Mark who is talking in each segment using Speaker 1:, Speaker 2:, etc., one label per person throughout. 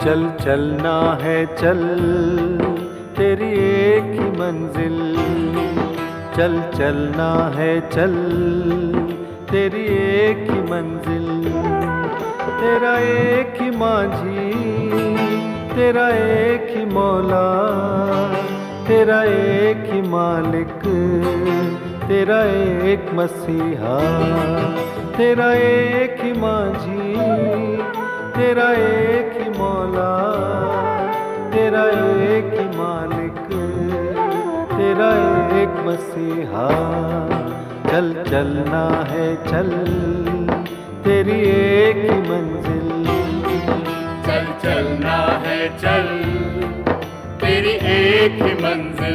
Speaker 1: चल चलना है चल तेरी एक ही मंजिल, चल चलना है चल तेरी एक ही मंजिल। तेरा एक ही माझी, तेरा एक ही मौला, तेरा एक ही मालिक, तेरा एक मसीहा। तेरा एक ही माझी, तेरा एक ही मौला, तेरा एक ही मालिक, तेरा एक मसीहा। चल चलना है चल तेरी एक ही मंजिल,
Speaker 2: चल चलना है चल तेरी एक ही मंजिल।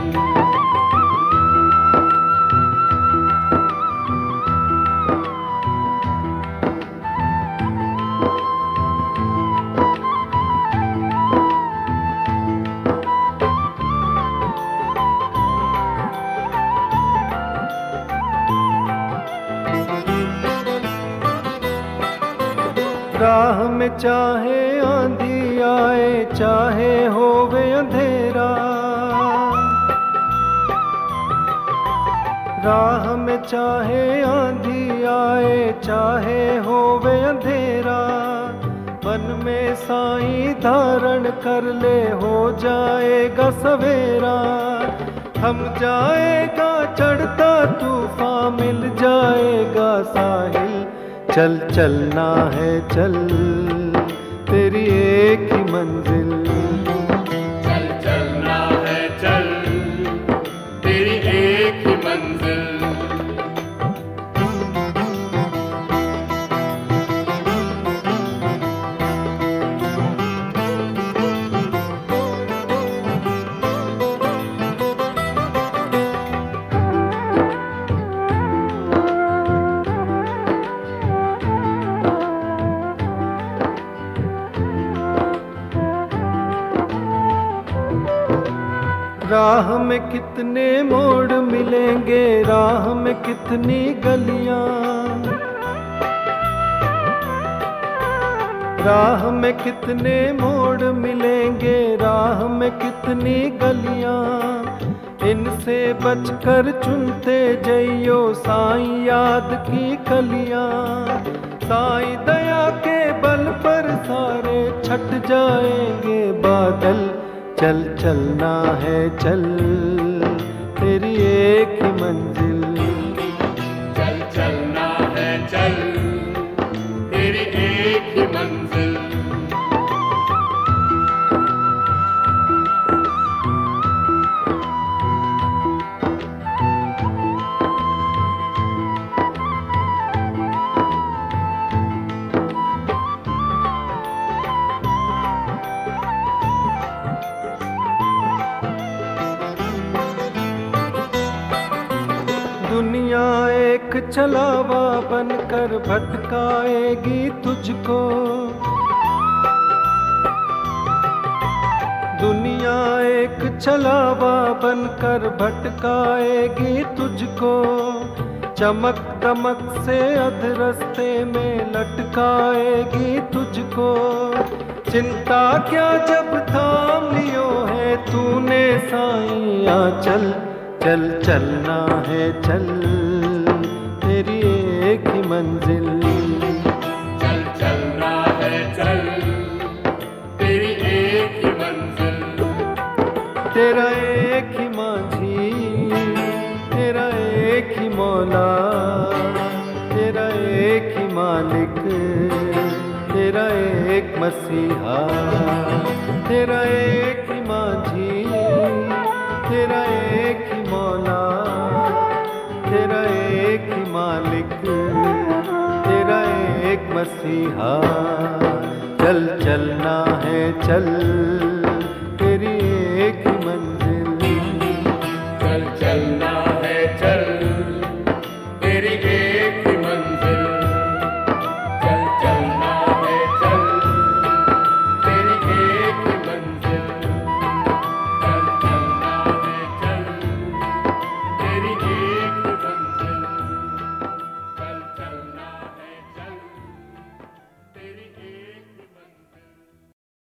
Speaker 1: राह में चाहे आंधी आए, चाहे होवे अंधेरा, राह में चाहे आंधी आए, चाहे होवे अंधेरा। मन में साईं धारण कर ले, हो जाएगा सवेरा। थम जाएगा चढ़ता तूफान, मिल जाएगा साहिल। चल चलना है चल तेरी एक ही मंजिल,
Speaker 2: चल चलना है चल तेरी एक ही मंजिल।
Speaker 1: राह में कितने मोड़ मिलेंगे, राह में कितनी गलियां, राह में कितने मोड़ मिलेंगे, राह में कितनी गलियां। इनसे बचकर चुनते जइयो साईं याद की कलियां। साईं दया के बल पर सारे छट जाएंगे बादल। चल चलना है चल तेरी एक ही मंजिल,
Speaker 2: चल चलना है चल तेरी एक ही मंजिल।
Speaker 1: दुनिया एक छलावा बनकर भटकाएगी तुझको, दुनिया एक छलावा बनकर भटकाएगी तुझको। चमक दमक से अधरस्ते में लटकाएगी तुझको। चिंता क्या जब थाम लियो है तूने साईं आंचल। चल चलना है चल तेरी एक ही मंजिल,
Speaker 2: चल चलना है चल तेरी एक ही मंजिल।
Speaker 1: तेरा एक ही माझी, तेरा एक ही मौला, तेरा एक ही मालिक, तेरा एक मसीहा। तेरा एक ही माझी, तेरा एक ही मौला, तेरा एक ही मालिक, तेरा एक मसीहा। चल चलना है चल तेरी एक ही मंजिल,
Speaker 2: चल चलना है चल तेरी एक ही मंजिल। चल चलना है चल तेरी एक ही मंजिल, चल चलना है चल तेरी एक